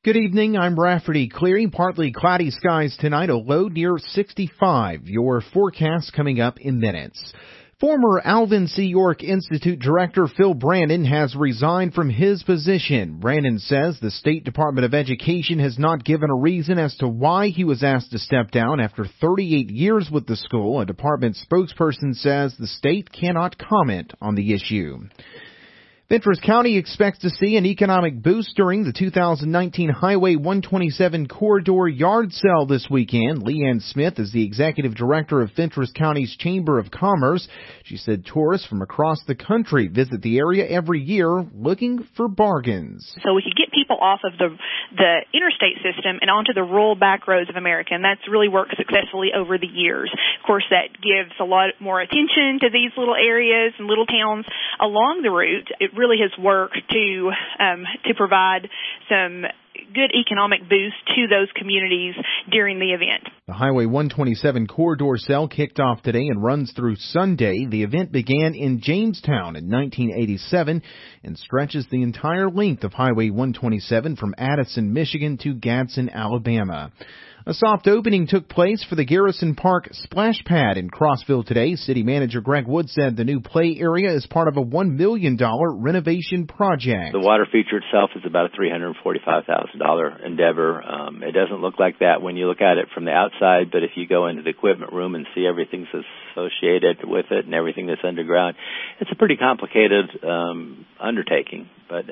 Good evening, I'm Rafferty. Clearing, partly cloudy skies tonight, a low near 65. Your forecast coming up in minutes. Former Alvin C. York Institute Director Phil Brannon has resigned from his position. Brannon says the State Department of Education has not given a reason as to why he was asked to step down after 38 years with the school. A department spokesperson says the state cannot comment on the issue. Fentress County expects to see an economic boost during the 2019 Highway 127 corridor yard sale this weekend. Leanne Smith is the executive director of Fentress County's Chamber of Commerce. She said tourists from across the country visit the area every year looking for bargains. So we could get people off of the interstate system and onto the rural back roads of America, and that's really worked successfully over the years. Of course, that gives a lot more attention to these little areas and little towns along the route. It really has worked to provide some good economic boost to those communities during the event. The Highway 127 corridor sale kicked off today and runs through Sunday. The event began in Jamestown in 1987 and stretches the entire length of Highway 127 from Addison, Michigan to Gadsden, Alabama. A soft opening took place for the Garrison Park Splash Pad in Crossville today. City Manager Greg Wood said the new play area is part of a $1 million renovation project. The water feature itself is about a $345,000 endeavor. It doesn't look like that when you look at it from the outside, but if you go into the equipment room and see everything that's associated with it and everything that's underground, it's a pretty complicated undertaking, but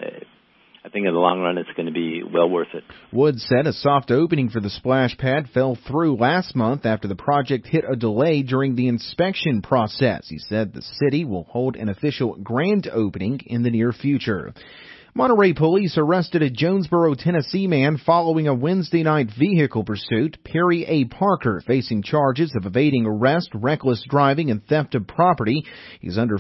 I think in the long run it's going to be well worth it. Wood said a soft opening for the splash pad fell through last month after the project hit a delay during the inspection process. He said the city will hold an official grand opening in the near future. Monterey police arrested a Jonesboro, Tennessee man following a Wednesday night vehicle pursuit. Perry A. Parker facing charges of evading arrest, reckless driving, and theft of property. He's under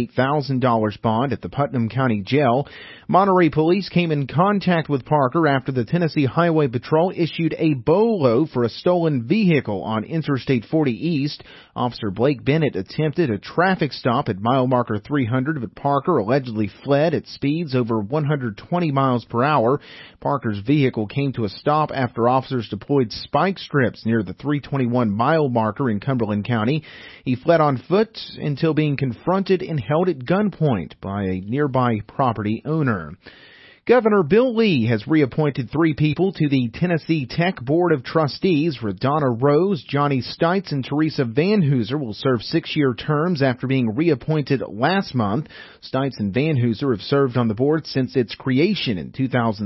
$48,000 bond at the Putnam County Jail. Monterey police came in contact with Parker after the Tennessee Highway Patrol issued a BOLO for a stolen vehicle on Interstate 40 East. Officer Blake Bennett attempted a traffic stop at mile marker 300, but Parker allegedly fled at speeds over 120 miles per hour. Parker's vehicle came to a stop after officers deployed spike strips near the 321 mile marker in Cumberland County. He fled on foot until being confronted and held at gunpoint by a nearby property owner. Governor Bill Lee has reappointed 3 people to the Tennessee Tech Board of Trustees. Radonna Rose, Johnny Stites, and Teresa Van Hooser will serve 6-year terms after being reappointed last month. Stites and Van Hooser have served on the board since its creation in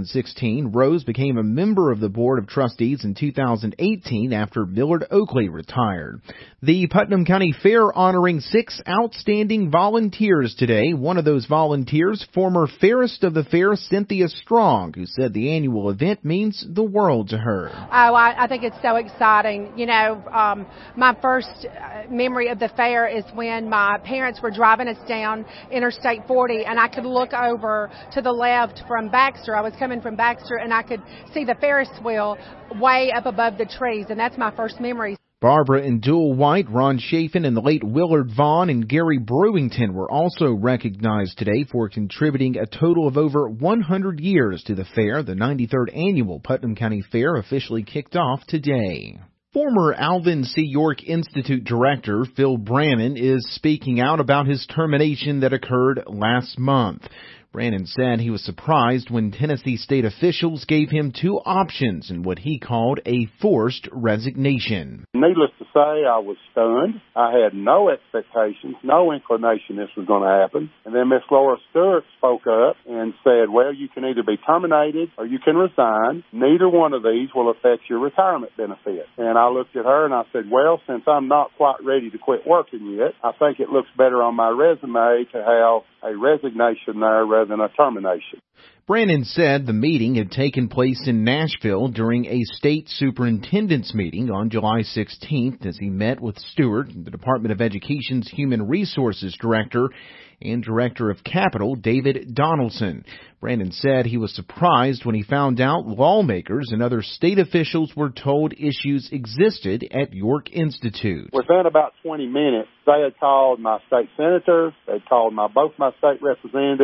2016. Rose became a member of the Board of Trustees in 2018 after Millard Oakley retired. The Putnam County Fair honoring 6 outstanding volunteers today. One of those volunteers, former Fairest of the Fair, Cynthia Strong, who said the annual event means the world to her. Oh, I think it's so exciting. You know, my first memory of the fair is when my parents were driving us down Interstate 40, and I could look over to the left from Baxter. I was coming from Baxter, and I could see the Ferris wheel way up above the trees, and that's my first memory. Barbara and Dual White, Ron Chafin, and the late Willard Vaughn and Gary Brewington were also recognized today for contributing a total of over 100 years to the fair. The 93rd annual Putnam County Fair officially kicked off today. Former Alvin C. York Institute Director Phil Brannon is speaking out about his termination that occurred last month. Brannon said he was surprised when Tennessee state officials gave him 2 options in what he called a forced resignation. Needless to say, I was stunned. I had no expectations, no inclination this was going to happen. And then Miss Laura Stewart spoke up and said, well, you can either be terminated or you can resign. Neither one of these will affect your retirement benefit. And I looked at her and I said, well, since I'm not quite ready to quit working yet, I think it looks better on my resume to have a resignation there rather than a termination. Brannon said the meeting had taken place in Nashville during a state superintendent's meeting on July 16th as he met with Stewart, the Department of Education's Human Resources Director, and Director of Capital, David Donaldson. Brannon said he was surprised when he found out lawmakers and other state officials were told issues existed at York Institute. Within about 20 minutes, they had called my state senator, they had called both my state representatives,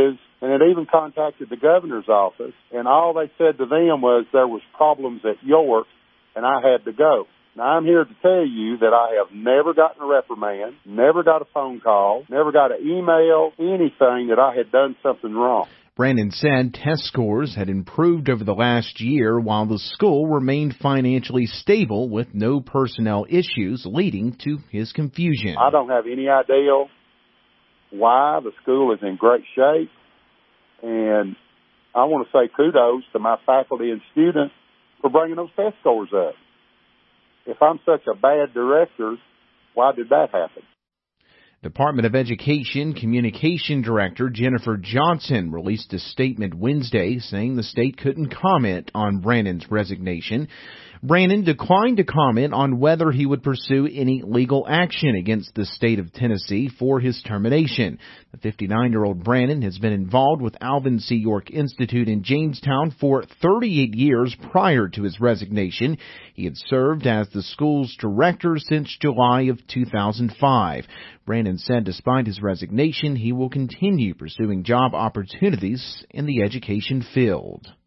and it even contacted the governor's office, and all they said to them was there was problems at York, and I had to go. Now, I'm here to tell you that I have never gotten a reprimand, never got a phone call, never got an email, anything that I had done something wrong. Brandon said test scores had improved over the last year while the school remained financially stable with no personnel issues, leading to his confusion. I don't have any idea why. The school is in great shape, and I want to say kudos to my faculty and students for bringing those test scores up. If I'm such a bad director, why did that happen? Department of Education Communication Director Jennifer Johnson released a statement Wednesday saying the state couldn't comment on Brandon's resignation. Brandon declined to comment on whether he would pursue any legal action against the state of Tennessee for his termination. The 59-year-old Brandon has been involved with Alvin C. York Institute in Jamestown for 38 years prior to his resignation. He had served as the school's director since July of 2005. Brandon said despite his resignation, he will continue pursuing job opportunities in the education field.